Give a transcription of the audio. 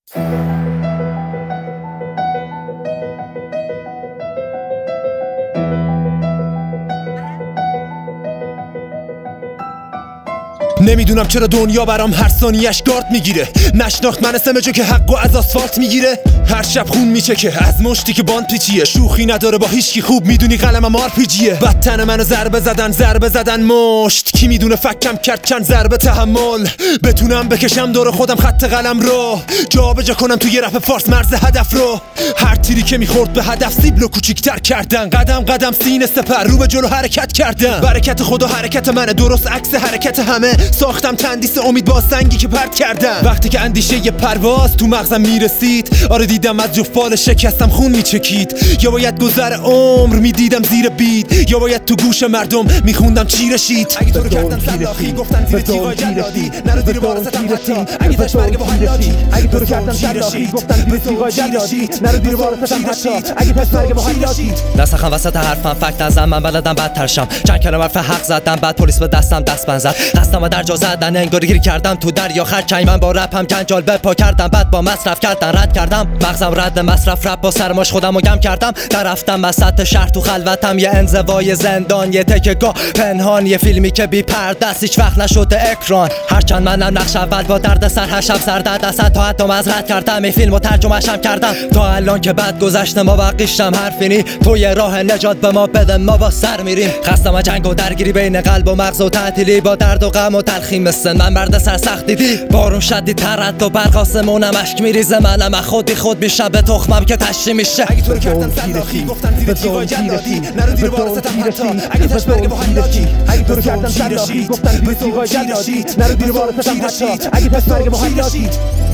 نمیدونم چرا دنیا برام هر ثانیه‌اش گارد میگیره. نشناخت من سمجو که حقو از آسفالت میگیره. هر شب خون میچکه از مشتی که باند پیچیه. شوخی نداره با هیچکی، خوب میدونی قلمم آرپیجیه. بدتن منو ضربه زدن مشت. کی میدونه فکم کرد چند ضربه تحمل. بتونم بکشم دور خودم خط قلم رو، جا به جا کنم توی رپ فارس مرز هدف رو. هر تیری که میخورد به هدف سیبلو کوچیک‌تر کردن. قدم قدم سینه سپر رو به جلو حرکت کردن. برکت خدا حرکت منه، درست عکس حرکت همه. ساختم تندیس امید با سنگی که پرت کردم. وقتی که اندیشه یه پرواز تو مغزم میرسید، آره دیدم از جفال شکستم خون میچکید. یا باید گذر عمر میدیدم زیر بید، یا باید تو گوش مردم میخوندم چی رشید. اگه تو رو کردن سلاخی گفتن زیر تیغای جلادی، نرو زیر بارستم حتی اگه داشت مرگ با حلاجی. اگه تو رو کردن سلاخی گفتن زیر تیغای جلادی، نرو زیر بارستم حتی اگه داشت مرگ با حلاجی. نسخم وسط حرفم فکت نزن، من بلدم بدتر شم. چند کلمه حرف حق زدم، بعد پلیس به دستم دستبند زد. قصدم در جا زدن انگار گیر کردم تو دریا خرچنگ. من با رپم کنجال بپا کردم، بعد با مصرف کردن رد کردم. مغزم رد مصرف رپ با سرماش خودمو گم کردم. در رفتم وسط شهر تو خلوتم، یه انزوای زندان، یه تکه‌گاه پنهان. یه فیلمی که بی پرده است هیچ وقت نشده اکران. هرچند منم نقش اول با درد سر هر شب سر درد اصلا تا حتی مزرعت کردم. این فیلمو ترجمه‌شم کردم تا الان که بعد گذشته ما بقیشتم حرفینی. تو یه راه نجات به ما بده ما با سر میریم. خستم جنگ و درگیری بین قلب و مغز و تعطیلی، با درد و غم و تلخی مثل من مرد سرسخت دیدی. بارون شدید ترد و برق آسمونم اشک میریزه. منم خود میشم به تخمم که تشتی میشه. اگه تو رو کردن سلاخی گفتن زیر تیغای جلادی، نرو زیر بارستم حتی اگه داشت مرگ با حلاجی. اگه تو رو کردن سلاخی گفتن زیر تیغای جلادی، نرو زیر بارستم حتی اگه داشت مرگ با حلاجی.